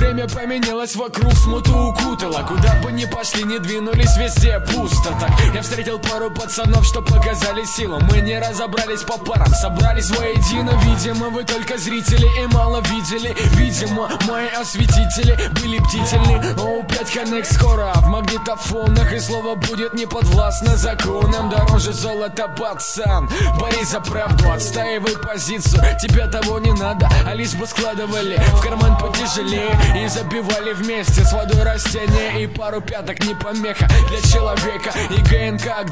Время поменялось, вокруг смуту укутало. Куда бы ни пошли, не двинулись, везде пусто. Так я встретил пару пацанов, что показали силу. Мы не разобрались по парам, собрались воедино. Видимо, вы только зрители и мало видели. Видимо, мои осветители были бдительны. О, 5 коннект скоро в магнитофонах, и слово будет не подвластно законам. Дороже золота, пацан, борись за правду, отстаивай позицию. Тебе того не надо, а лишь бы складывали в карман потяжелее и забивали вместе с водой растения. И пару пяток не помеха для человека. И ГНК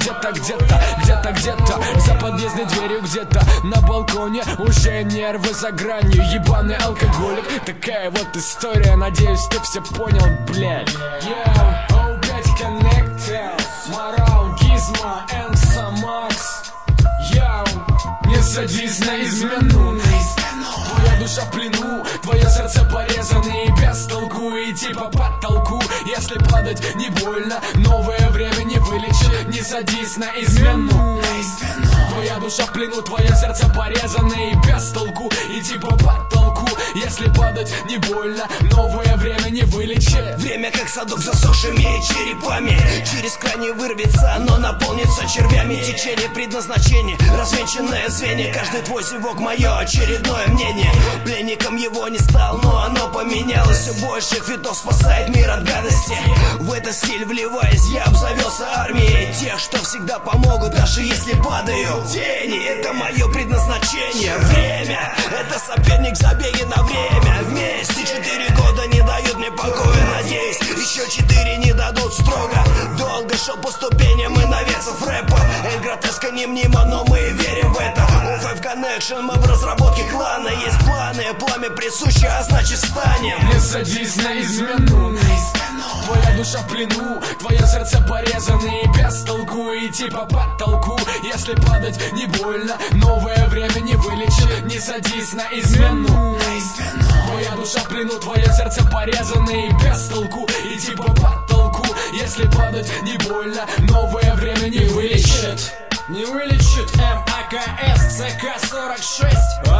где-то за подъездной дверью, где-то на балконе. Уже нервы за гранью, ебаный алкоголик. Такая вот история, надеюсь, ты все понял, блядь. Yo, 5 Connected, Морал, Гизмо, Энса, Макс. Yo, не садись на измену. Твоя душа в плену, твое сердце порезано и без толку. Идти по потолку, если падать не больно. Новое время не вылечит, не садись на измену. Твоя душа в плену, твое сердце порезано и без толку. Идти по потолку, если падать не больно. Новое время не вылечит. Время как садок с засохшими черепами. Через край не вырвется, но наполнится червями. Течение предназначения, развенчанное звенья. Каждый твой зевок мое очередное мнение. Пленником его не стал, но оно поменялось. Все больше фитов спасает мир от гадости. В этот стиль вливаясь, я обзавелся армией тех, что всегда помогут, даже если падаю. Тени — это мое предназначение. Время — это соперник, забеги на время. Вместе 4 года не дают мне покоя. Надеюсь, еще 4 не дадут строго. Долго шел по ступеням и навесов рэпа. Эль Гротеско не мнимо, но мы верим в это. У5 Connection мы в разработке клана. Есть планы, пламя присуще, а значит станем. Не садись на измену. Твоя душа в плену, твое сердце порезано и без толку. Идти по потолку, если падать не больно. Новое время не вылечит, не садись на измену. Твоя душа в плену, твое сердце порезано и без толку. Идти по потолку, если падать не больно. Новое время не вылечит. Не вылечит. МАКС ЦК-46.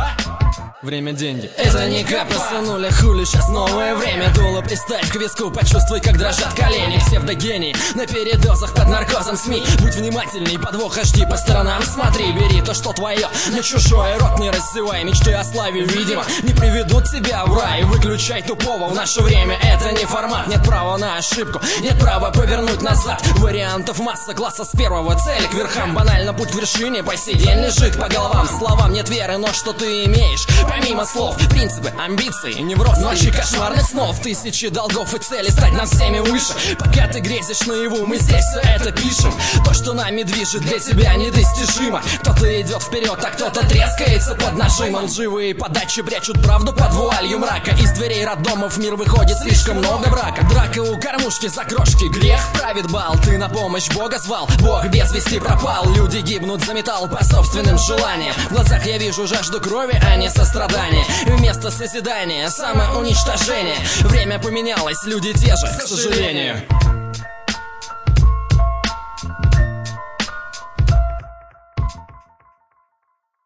Время деньги. Это не капля сынуля, хули, сейчас новое время. Дуло приставь к виску, почувствуй, как дрожат колени. Псевдогений на передозах под наркозом СМИ. Будь внимательней, подвоха жди, по сторонам смотри. Бери то, что твое, на чужое рот не рассевай. Мечты о славе, видимо, не приведут тебя в рай. Выключай тупого, в наше время это не формат. Нет права на ошибку, нет права повернуть назад. Вариантов масса, класса с первого, цели к верхам. Банально путь к вершине по сей день лежит по головам. Словам нет веры, но что ты имеешь? Помимо слов, принципы, амбиции, невроз, ночи кошмарных снов. Тысячи долгов и цели стать над всеми выше. Пока ты грезишь наяву, мы здесь все это пишем. То, что нами движет, для тебя недостижимо. Кто-то идет вперед, а кто-то трескается под нажимом. Лживые подачи прячут правду под вуалью мрака. Из дверей роддомов в мир выходит слишком много брака. Драка у кормушки за крошки, грех правит бал. Ты на помощь Бога звал, Бог без вести пропал. Люди гибнут за металл по собственным желаниям. В глазах я вижу жажду крови, а не сострадания. Вместо созидания самоуничтожение. Время поменялось, люди те же, к сожалению.